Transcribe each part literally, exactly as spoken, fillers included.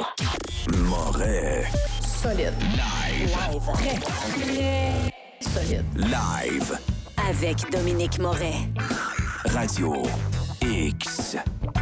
Moret. Solide. Live. Live. Très, très solide. Live. Avec Dominique Moret. Radio X.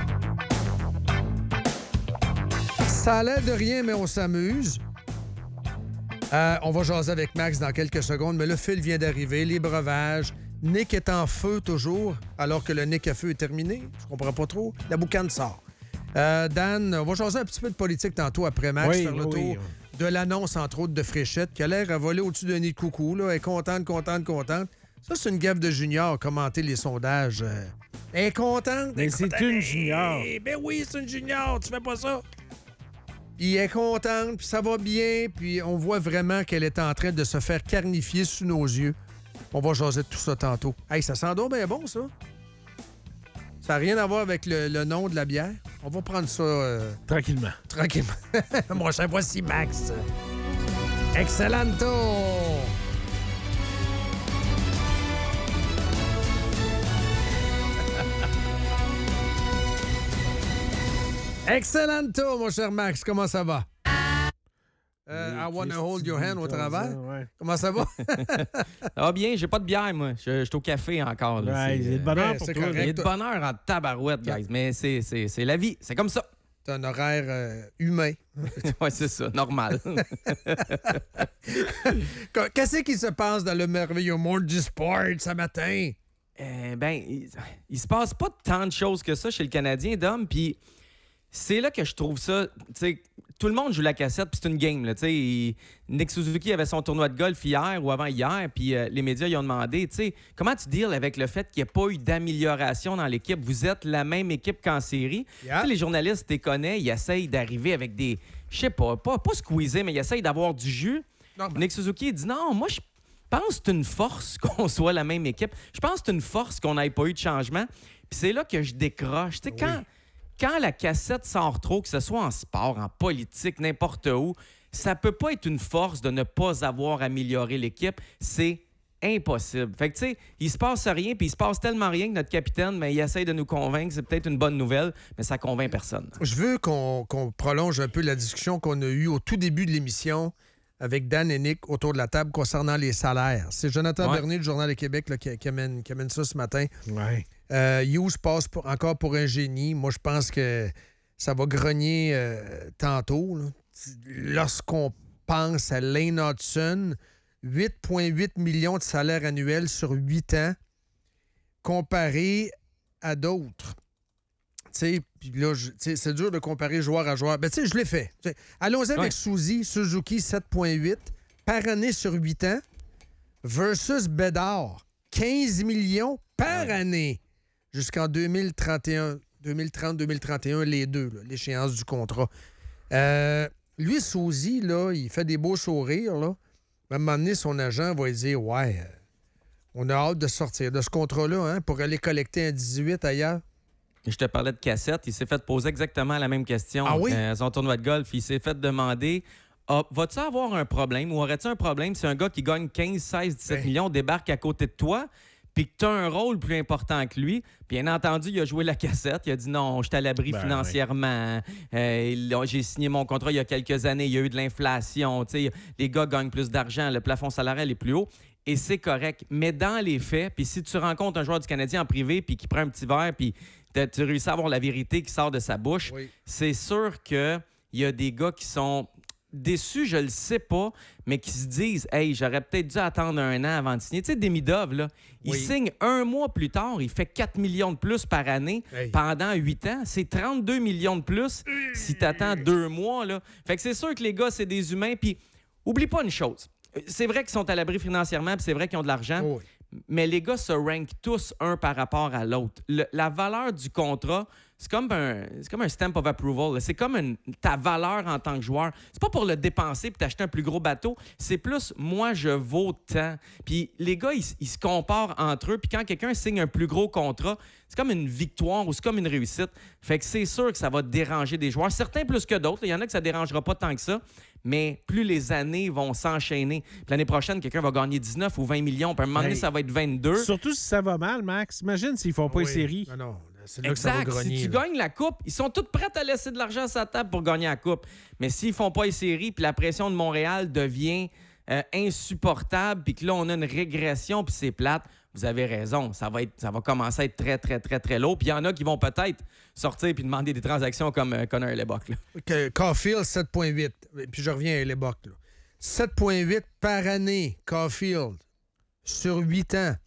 Ça a l'air de rien, mais on s'amuse. Euh, on va jaser avec Max dans quelques secondes, mais le fil vient d'arriver. Les breuvages. Nick est en feu toujours, alors que le Nick à feu est terminé. Je comprends pas trop. La boucane sort. Euh, Dan, on va jaser un petit peu de politique tantôt après Max, oui, faire le oui, tour oui. de l'annonce, entre autres, de Fréchette, qui a l'air à voler au-dessus d'un nid de coucou. Là. Elle est contente, contente, contente. Ça, c'est une gaffe de junior, commenter les sondages. Euh, elle est contente. Mais c'est contente. une junior. Hey, ben oui, c'est une junior. Tu fais pas ça. Puis elle est contente, puis ça va bien, puis on voit vraiment qu'elle est en train de se faire carnifier sous nos yeux. On va jaser de tout ça tantôt. Hey, ça sent donc bien bon, ça. Ça n'a rien à voir avec le, le nom de la bière. On va prendre ça... Euh, tranquillement. Tranquillement. Moi, je voici Max. Excellento! Excellento, mon cher Max. Comment ça va? Euh, I wanna hold your hand au travers. Ouais. Comment ça va? Ah bien, j'ai pas de bière, moi. Je, je suis au café encore. Là. Ouais, c'est, il y a de bonheur ouais, pour c'est toi. correct. Il y a de bonheur en tabarouette, guys. Mais c'est, c'est, c'est la vie. C'est comme ça. C'est un horaire euh, humain. Ouais, c'est ça. Normal. Qu'est-ce qui se passe dans le merveilleux monde du sport ce matin? Euh, ben, il, il se passe pas tant de choses que ça chez le Canadien, Dom. Puis c'est là que je trouve ça... Tu sais, tout le monde joue la cassette, puis c'est une game. Là, il, Nick Suzuki avait son tournoi de golf hier ou avant-hier, puis euh, les médias lui ont demandé, tu sais, comment tu deals avec le fait qu'il n'y a pas eu d'amélioration dans l'équipe? Vous êtes la même équipe qu'en série. Yeah. Les journalistes, tu les connais, ils essayent d'arriver avec des... Je sais pas, pas, pas squeezer, mais ils essayent d'avoir du jus. Non, ben... Nick Suzuki, il dit non, moi, je pense que c'est une force qu'on soit la même équipe. Je pense que c'est une force qu'on n'ait pas eu de changement. Puis c'est là que je décroche. Tu sais, quand... Oui. Quand la cassette sort trop, que ce soit en sport, en politique, n'importe où, ça peut pas être une force de ne pas avoir amélioré l'équipe. C'est impossible. Fait que, tu sais, il se passe rien, puis il se passe tellement rien que notre capitaine, mais il essaye de nous convaincre. C'est peut-être une bonne nouvelle, mais ça convainc personne. Je veux qu'on, qu'on prolonge un peu la discussion qu'on a eue au tout début de l'émission avec Dan et Nick autour de la table concernant les salaires. C'est Jonathan ouais. Bernier du Journal de Québec là, qui, qui, amène, qui amène ça ce matin. Ouais. Euh, Hughes passe pour, encore pour un génie. Moi, je pense que ça va grogner euh, tantôt. Là. Lorsqu'on pense à Lane Hudson, huit virgule huit millions de salaires annuels sur huit ans, comparé à d'autres. Puis là, je, c'est dur de comparer joueur à joueur. Ben, tu sais, je l'ai fait. T'sais, allons-y avec ouais. Suzy, Suzuki, sept virgule huit par année sur huit ans, versus Bédard, quinze millions par ouais. année jusqu'en deux mille trente et un, deux mille trente deux mille trente et un, les deux, là, l'échéance du contrat. Euh, lui, Suzy, là, il fait des beaux sourires. Là. À un moment donné, son agent va lui dire « Ouais, euh, on a hâte de sortir de ce contrat-là hein, pour aller collecter un dix-huit ailleurs. » Je te parlais de cassette. Il s'est fait poser exactement la même question. Ah oui? Euh, son tournoi de golf, il s'est fait demander ah, vas-tu avoir un problème ou aurais-tu un problème si un gars qui gagne quinze, seize, dix-sept hey. millions débarque à côté de toi puis que tu as un rôle plus important que lui? Bien entendu, il a joué la cassette. Il a dit non, je suis à l'abri ben, financièrement. Oui. Euh, j'ai signé mon contrat il y a quelques années. Il y a eu de l'inflation. T'sais, les gars gagnent plus d'argent. Le plafond salarial est plus haut. Et c'est correct. Mais dans les faits, puis si tu rencontres un joueur du Canadien en privé puis qui prend un petit verre puis tu réussis à avoir la vérité qui sort de sa bouche, oui. c'est sûr qu'il y a des gars qui sont déçus, je le sais pas, mais qui se disent « Hey, j'aurais peut-être dû attendre un an avant de signer. » Tu sais, Demidov, là, il oui. signe un mois plus tard, il fait quatre millions de plus par année hey. pendant huit ans. C'est trente-deux millions de plus si tu attends deux mois. Là. Fait que c'est sûr que les gars, c'est des humains. Puis, oublie pas une chose. C'est vrai qu'ils sont à l'abri financièrement, puis c'est vrai qu'ils ont de l'argent. Oh oui. Mais les gars se rankent tous un par rapport à l'autre. Le, la valeur du contrat, c'est comme un, c'est comme un stamp of approval. Là. C'est comme une, ta valeur en tant que joueur. C'est pas pour le dépenser puis t'acheter un plus gros bateau. C'est plus, moi, je vaux tant. Puis les gars, ils, ils se comparent entre eux. Puis quand quelqu'un signe un plus gros contrat, c'est comme une victoire ou c'est comme une réussite. Fait que c'est sûr que ça va déranger des joueurs. Certains plus que d'autres. Il y en a que ça dérangera pas tant que ça. Mais plus les années vont s'enchaîner. Puis l'année prochaine, quelqu'un va gagner dix-neuf ou vingt millions. Puis à un moment donné, hey, ça va être vingt-deux. Surtout si ça va mal, Max. Imagine s'ils font pas oui. une série. Non, non. C'est là que ça va Exact. grogner, Si tu là. gagnes la coupe, ils sont tous prêts à laisser de l'argent sur la table pour gagner la coupe. Mais s'ils font pas les séries, puis la pression de Montréal devient euh, insupportable, puis que là, on a une régression, puis c'est plate, vous avez raison. Ça va, être, ça va commencer à être très, très, très, très lourd. Puis il y en a qui vont peut-être sortir puis demander des transactions comme euh, Connor Hellebuyck, là. Que Caulfield, sept virgule huit. Puis je reviens à Hellebuyck, là. sept virgule huit par année, Caulfield, sur huit ans.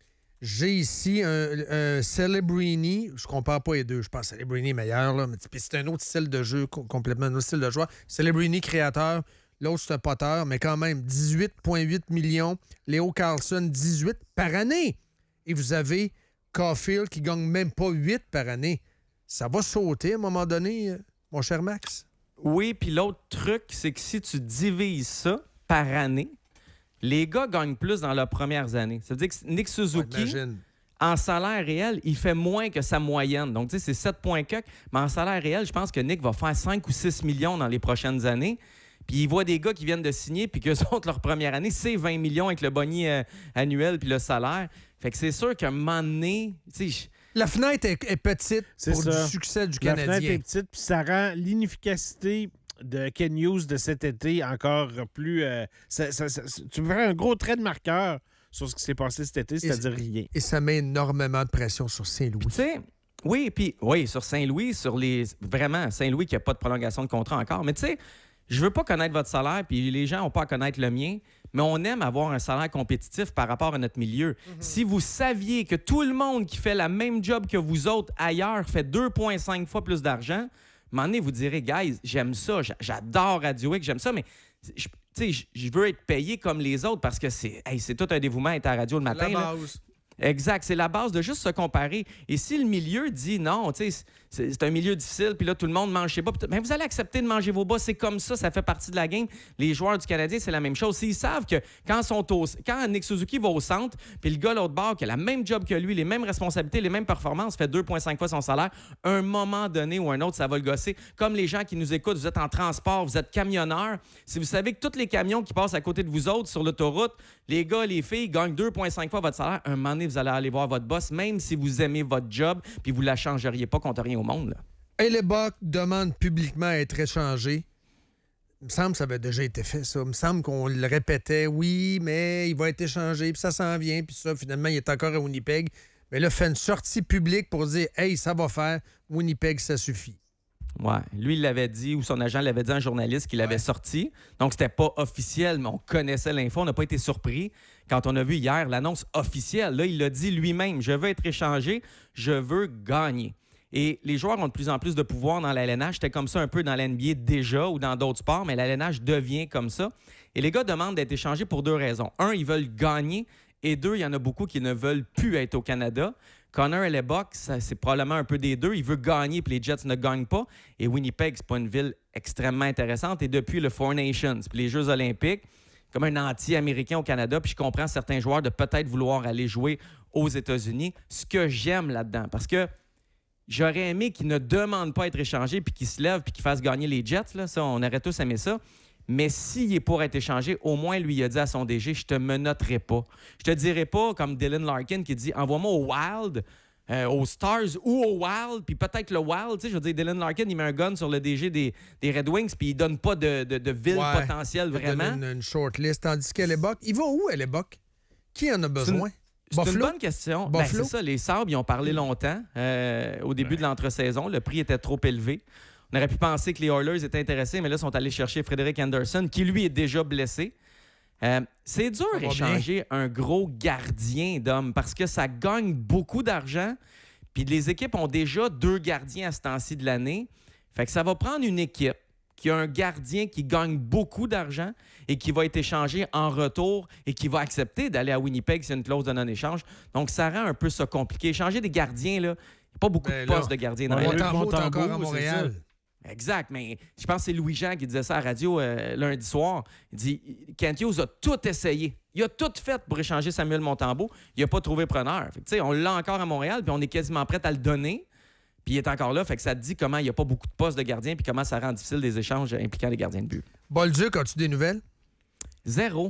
J'ai ici un, un Celebrini. Je compare pas les deux. Je pense que Celebrini est meilleur, là. Mais c'est un autre style de jeu, complètement un autre style de joueur. Celebrini, créateur. L'autre, c'est un poteur, mais quand même, dix-huit virgule huit millions. Léo Carlson, dix-huit par année. Et vous avez Caulfield qui gagne même pas huit par année. Ça va sauter à un moment donné, mon cher Max? Oui, puis l'autre truc, c'est que si tu divises ça par année, les gars gagnent plus dans leurs premières années. Ça veut dire que Nick Suzuki, Ouais, en salaire réel, il fait moins que sa moyenne. Donc, tu sais, c'est sept points quelques, mais en salaire réel, je pense que Nick va faire cinq ou six millions dans les prochaines années. Puis il voit des gars qui viennent de signer, puis qu'eux autres, leur première année, c'est vingt millions avec le boni euh, annuel puis le salaire. Fait que c'est sûr qu'à un moment donné, tu sais, La fenêtre est, est petite C'est pour ça. du succès du La Canadien. fenêtre est petite, puis ça rend l'inefficacité de Ken Hughes de cet été encore plus... euh, ça- ça- ça- tu me ferais un gros trait de marqueur sur ce qui s'est passé cet été, c'est-à-dire rien. Et ça met énormément de pression sur Saint-Louis. tu sais, oui, puis oui, sur Saint-Louis, sur les. Vraiment, Saint-Louis qui n'a pas de prolongation de contrat encore. Mais tu sais, je veux pas connaître votre salaire, puis les gens n'ont pas à connaître le mien, mais on aime avoir un salaire compétitif par rapport à notre milieu. Mm-hmm. Si vous saviez que tout le monde qui fait la même job que vous autres ailleurs fait deux virgule cinq fois plus d'argent, à un moment donné, vous direz, guys, j'aime ça, j'a- j'adore Radio X, j'aime ça, mais je, tu sais, je- je veux être payé comme les autres parce que c'est hey, c'est tout un dévouement être à la radio le matin. là. Exact, c'est la base de juste se comparer. Et si le milieu dit non, tu sais, c'est c'est un milieu difficile, puis là, tout le monde mange ses bas, puis t- ben, vous allez accepter de manger vos bas, c'est comme ça, ça fait partie de la game. Les joueurs du Canadien, c'est la même chose. S'ils savent que quand, sont au, quand Nick Suzuki va au centre, puis le gars à l'autre bord qui a la même job que lui, les mêmes responsabilités, les mêmes performances, fait deux virgule cinq fois son salaire, un moment donné ou un autre, ça va le gosser. Comme les gens qui nous écoutent, vous êtes en transport, vous êtes camionneur. Si vous savez que tous les camions qui passent à côté de vous autres sur l'autoroute, les gars, les filles gagnent deux virgule cinq fois votre salaire, un moment donné, vous allez aller voir votre boss, même si vous aimez votre job, puis vous la changeriez pas contre rien au monde. Là. Hellebuyck demande publiquement à être échangé. Il me semble que ça avait déjà été fait, ça. Il me semble qu'on le répétait. Oui, mais il va être échangé, puis ça s'en vient, puis ça, finalement, il est encore à Winnipeg. Mais là, fait une sortie publique pour dire « Hey, ça va faire. Winnipeg, ça suffit. » Ouais. Lui, il l'avait dit, ou son agent l'avait dit à un journaliste qu'il l'avait Ouais. sorti. Donc, c'était pas officiel, mais on connaissait l'info. On n'a pas été surpris quand on a vu hier l'annonce officielle. Là, il l'a dit lui-même. Je veux être échangé, je veux gagner. Et les joueurs ont de plus en plus de pouvoir dans la L N H. C'était comme ça un peu dans la N B A déjà ou dans d'autres sports, mais la L N H devient comme ça. Et les gars demandent d'être échangés pour deux raisons. Un, ils veulent gagner. Et deux, il y en a beaucoup qui ne veulent plus être au Canada. Connor Hellebuyck, ça, c'est probablement un peu des deux. Il veut gagner, puis les Jets ne gagnent pas. Et Winnipeg, c'est pas une ville extrêmement intéressante. Et depuis le Four Nations, puis les Jeux olympiques, comme un anti-américain au Canada, puis je comprends certains joueurs de peut-être vouloir aller jouer aux États-Unis. Ce que j'aime là-dedans, parce que j'aurais aimé qu'ils ne demandent pas à être échangés, puis qu'ils se lèvent, puis qu'ils fassent gagner les Jets. Là. Ça, on aurait tous aimé ça. Mais s'il est pour être échangé, au moins, lui, il a dit à son D G, je te menotterai pas. Je te dirai pas, comme Dylan Larkin qui dit, envoie-moi au Wild, euh, aux Stars ou au Wild, puis peut-être le Wild. Tu sais, je veux dire, Dylan Larkin, il met un gun sur le D G des, des Red Wings, puis il donne pas de, de, de ville Ouais. potentielle Il donne vraiment. Une, une short list. Tandis qu'Hellebuyck, il va où, Hellebuyck? Qui en a besoin? C'est une Buffalo? bonne question. Ben, Buffalo? c'est ça, les Sabres, ils ont parlé longtemps euh, au début de l'entre-saison. Le prix était trop élevé. On aurait pu penser que les Oilers étaient intéressés, mais là, ils sont allés chercher Frédéric Anderson, qui, lui, est déjà blessé. Euh, c'est dur Ça va d'échanger un gros gardien d'homme parce que ça gagne beaucoup d'argent. Puis les équipes ont déjà deux gardiens à ce temps-ci de l'année. Fait que ça va prendre une équipe qui a un gardien qui gagne beaucoup d'argent et qui va être échangé en retour et qui va accepter d'aller à Winnipeg s'il y a une clause de non-échange. Donc, ça rend un peu ça compliqué. Échanger des gardiens, là, il n'y a pas beaucoup Ben de là, postes de gardiens dans on la va Ligue. voir Montembeau est Montembeau, encore à c'est Montréal. Exact, mais je pense que c'est Louis-Jean qui disait ça à la radio euh, lundi soir. Il dit Kent Hughes a tout essayé. Il a tout fait pour échanger Samuel Montembeau. Il n'a pas trouvé preneur. Fait que, tu sais, on l'a encore à Montréal, puis on est quasiment prêt à le donner. Puis il est encore là. Fait que ça te dit comment il n'y a pas beaucoup de postes de gardiens, puis comment ça rend difficile des échanges impliquant les gardiens de but. Bolduc, as-tu des nouvelles? Zéro.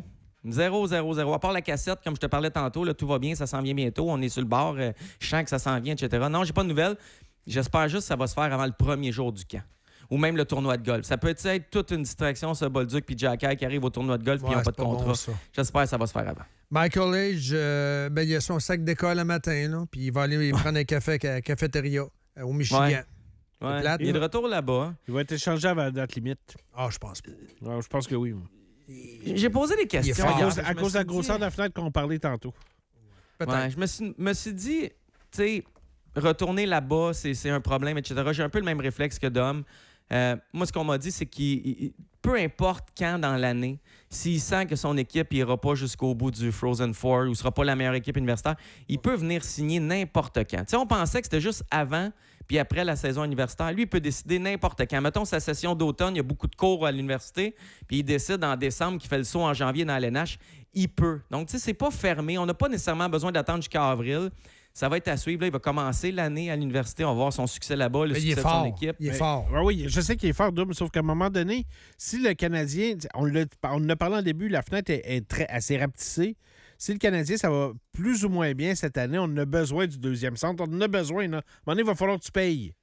Zéro, zéro, zéro. À part la cassette, comme je te parlais tantôt, là, tout va bien, ça s'en vient bientôt. On est sur le bord. Euh, je sens que ça s'en vient, et cetera. Non, j'ai pas de nouvelles. J'espère juste que ça va se faire avant le premier jour du camp. Ou même le tournoi de golf. Ça peut être toute une distraction, ce Bolduc puis Jacky qui arrivent au tournoi de golf puis Ouais, ils n'ont pas c'est de pas contrat. bon, ça. J'espère que ça va se faire avant. Michael Age, euh, ben, il a son sac d'école le matin, là, puis il va aller prendre un café à la cafétéria euh, au Michigan. Ouais. Ouais. plate, Il est de là. retour là-bas. hein. Il va être échangé avant la date limite. Ah, je pense pas. Ouais, je pense que oui. moi. J'ai posé des questions. fort. À hier. cause, Je à me cause de la suis dit- grosseur de la fenêtre qu'on parlait tantôt. Peut-être. Ouais, je me suis, me suis dit, tu sais, retourner là-bas, c'est c'est un problème, et cetera. J'ai un peu le même réflexe que Dom. Euh, moi, ce qu'on m'a dit, c'est qu'il, il- peu importe quand dans l'année, s'il sent que son équipe n'ira pas jusqu'au bout du Frozen Four ou ne sera pas la meilleure équipe universitaire, il peut venir signer n'importe quand. Tu sais, on pensait que c'était juste avant puis après la saison universitaire. Lui, il peut décider n'importe quand. Mettons sa session d'automne, il y a beaucoup de cours à l'université, puis il décide en décembre qu'il fait le saut en janvier dans l'N H. Il peut. Donc, tu sais, c'est pas fermé. On n'a pas nécessairement besoin d'attendre jusqu'à avril. Ça va être à suivre. Là, il va commencer l'année à l'université. On va voir son succès là-bas, le Mais il succès est de son fort. équipe. Il est Mais- fort. Ouais, oui, je sais qu'il est fort, Dom, sauf qu'à un moment donné, si le Canadien, on, l'a- on en a parlé en début, la fenêtre est, est très, assez rapetissée. Si le Canadien, ça va plus ou moins bien cette année, on a besoin du deuxième centre. On en a besoin. Là. À un moment donné, il va falloir que tu payes.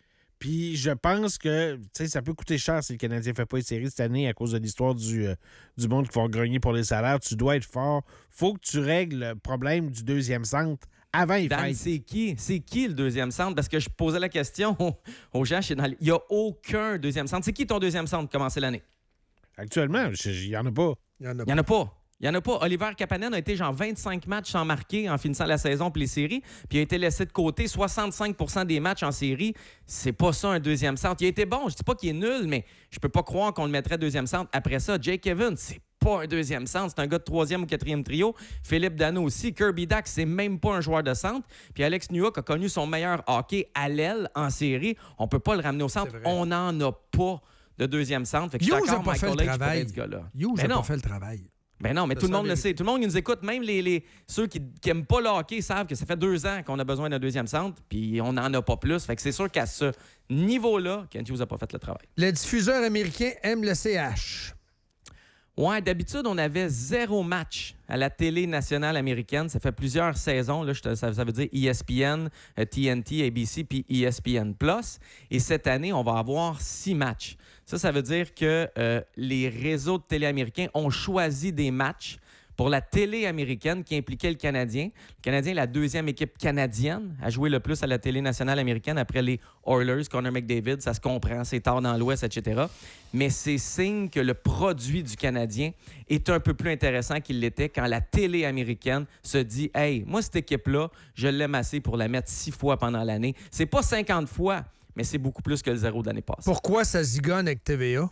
Puis je pense que tu sais, ça peut coûter cher si le Canadien ne fait pas une série cette année à cause de l'histoire du, euh, du monde qui va grogner pour les salaires. Tu dois être fort. Faut que tu règles le problème du deuxième centre avant les Dan, fêtes. c'est qui? C'est qui le deuxième centre? Parce que je posais la question aux, aux gens. chez- dans le- Il n'y a aucun deuxième centre. C'est qui ton deuxième centre pour commencer l'année? Actuellement, il n'y en a pas. Il y en a Il n'y en a pas. Il n'y en a pas. Oliver Kapanen a été genre vingt-cinq matchs sans marquer en finissant la saison pour les séries, puis il a été laissé de côté soixante-cinq pour cent des matchs en série. C'est pas ça un deuxième centre. Il a été bon. Je dis pas qu'il est nul, mais je peux pas croire qu'on le mettrait deuxième centre. Après ça, Jake Evans, c'est pas un deuxième centre. C'est un gars de troisième ou quatrième trio. Philippe Dano aussi. Kirby Dax, c'est même pas un joueur de centre. Puis Alex Newhook a connu son meilleur hockey à l'aile en série. On peut pas le ramener au centre. C'est vrai. On n'en a pas de deuxième centre. Fait que je suis Hughes n'a d'accord, pas fait le Michael Age, je pourrais travail. être ce gars-là. Hughes Mais n'a non. pas fait le travail. Ben non, mais C'est tout le ça, monde le les- sait. Tout le monde qui nous écoute, même les, les- ceux qui n'aiment pas le hockey savent que ça fait deux ans qu'on a besoin d'un deuxième centre, puis on n'en a pas plus. Fait que c'est sûr qu'à ce niveau-là, Kent Hughes n'a pas fait le travail. Le diffuseur américain aime le C H. Ouais, d'habitude, on avait zéro match à la télé nationale américaine. Ça fait plusieurs saisons. Là, je te- ça, ça veut dire E S P N, euh, T N T, A B C, puis E S P N Plus. Et cette année, on va avoir six matchs. Ça, ça veut dire que euh, les réseaux de télé américains ont choisi des matchs pour la télé américaine qui impliquait le Canadien. Le Canadien est la deuxième équipe canadienne à jouer le plus à la télé nationale américaine après les Oilers, Connor McDavid. Ça se comprend, c'est tard dans l'Ouest, et cetera. Mais c'est signe que le produit du Canadien est un peu plus intéressant qu'il l'était quand la télé américaine se dit « Hey, moi, cette équipe-là, je l'aime assez pour la mettre six fois pendant l'année. » C'est pas cinquante fois, mais c'est beaucoup plus que le zéro de l'année passée. Pourquoi ça zigonne avec T V A?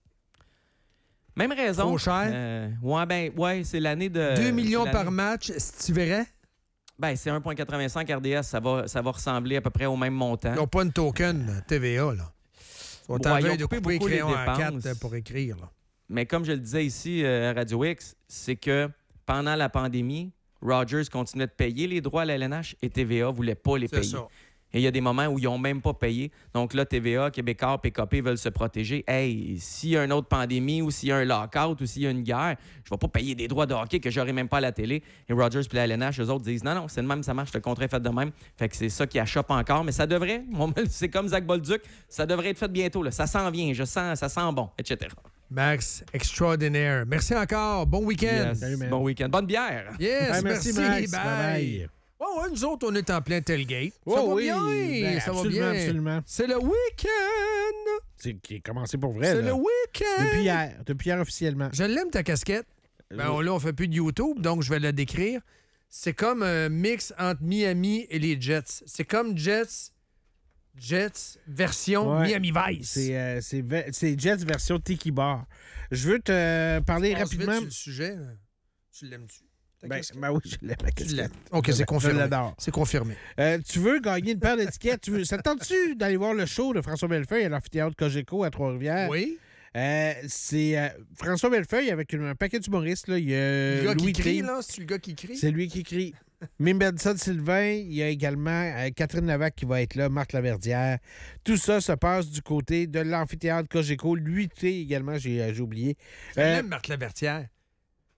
Même raison. Trop cher? Euh, ouais, ben, ouais, c'est l'année de... deux millions l'année- par match, si tu verrais, Ben, c'est un virgule quatre-vingt-cinq R D S. Ça va, ça va ressembler à peu près au même montant. ils n'ont pas une token T V A. Là. Ils sont en Ouais, ils train ont de coupé couper les beaucoup les crayons à dépenses. quatre pour écrire. Là. Mais comme je le disais ici euh, à Radio X, c'est que pendant la pandémie, Rogers continuait de payer les droits à la L N H et T V A ne voulait pas les C'est payer. ça. Et il y a des moments où ils n'ont même pas payé. Donc là, T V A, Québécois, P K P veulent se protéger. Hey, s'il y a une autre pandémie ou s'il y a un lockout ou s'il y a une guerre, je ne vais pas payer des droits de hockey que j'aurai même pas à la télé. Et Rogers puis la L N H, eux autres disent non, non, c'est de même, ça marche, le contrat est fait de même. Fait que c'est ça qui achoppe encore. Mais ça devrait, c'est comme Zach Bolduc, ça devrait être fait bientôt. Là. Ça s'en vient, je sens, ça sent bon, et cetera. Max, extraordinaire. Merci encore. Bon week-end. Yes. Salut, man. Bon week-end. Bonne bière. Yes, Ouais, merci, Max. bye. Bye-bye. Ouais, ouais, nous autres, on est en plein tailgate. Ça Oh va oui, bien. ben, ça va absolument, bien. absolument. C'est le week-end. C'est qui est commencé pour vrai. C'est là. le week-end. Depuis hier. Depuis hier officiellement. Je l'aime, ta casquette. Ben, Oui. on- là, on fait plus de YouTube, donc je vais la décrire. C'est comme un mix entre Miami et les Jets. C'est comme Jets, Jets version Ouais. Miami Vice. C'est euh, c'est ve- c'est Jets version Tiki Bar. Je veux te parler Passe vite rapidement. sur le sujet. là. Tu l'aimes-tu? Ta Ben, casquette? ben oui, je l'aime la Tu casquette. l'aimes. OK, Je c'est l'a- confirmé. Je l'adore. C'est confirmé. Euh, tu veux gagner une paire d'étiquettes? Tu veux... Ça te tente-tu d'aller voir le show de François Bellefeuille à l'amphithéâtre Cogeco à Trois-Rivières? Oui. Euh, c'est euh, François Bellefeuille avec une- un paquet d'humoristes. là. Il y a le gars Louis qui crie, Crime. là, c'est le gars qui crie. C'est lui qui crie. Mim Benson Sylvain, il y a également euh, Catherine Navac qui va être là, Marc Laverdière. Tout ça se passe du côté de l'amphithéâtre Cogeco. L'U T également, j'ai euh, j'ai oublié. Je Euh, l'aime, Marc Lavertière.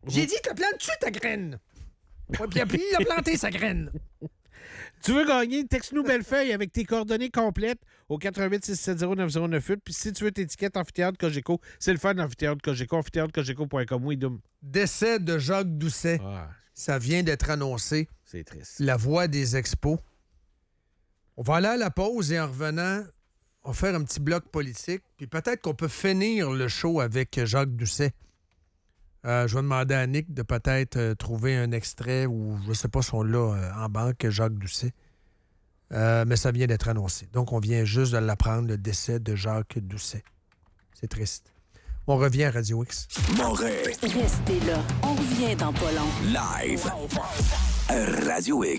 J'ai dit, te plantes-tu ta graine? Ouais, puis après, il a planté sa graine. Tu veux gagner? Texte-nous Bellefeuille avec tes coordonnées complètes au quatre huit six sept zéro neuf zéro neuf huit. Puis si tu veux t'étiquette Amphithéâtre Cogeco, c'est le fun d'Amphithéâtre Cogeco, amphithéâtre cogeco point com. Oui, Doom. Décès de Jacques Doucet. Ah, Ça vient d'être annoncé. c'est triste. La voix des expos. On va aller à la pause et en revenant, on va faire un petit bloc politique. Puis peut-être qu'on peut finir le show avec Jacques Doucet. Euh, je vais demander à Nick de peut-être euh, trouver un extrait ou je ne sais pas si on l'a euh, en banque, Jacques Doucet. Euh, mais ça vient d'être annoncé. Donc, on vient juste de l'apprendre, le décès de Jacques Doucet. C'est triste. On revient à Radio X. Moret. Restez là. On revient dans pas long. Live. Radio X.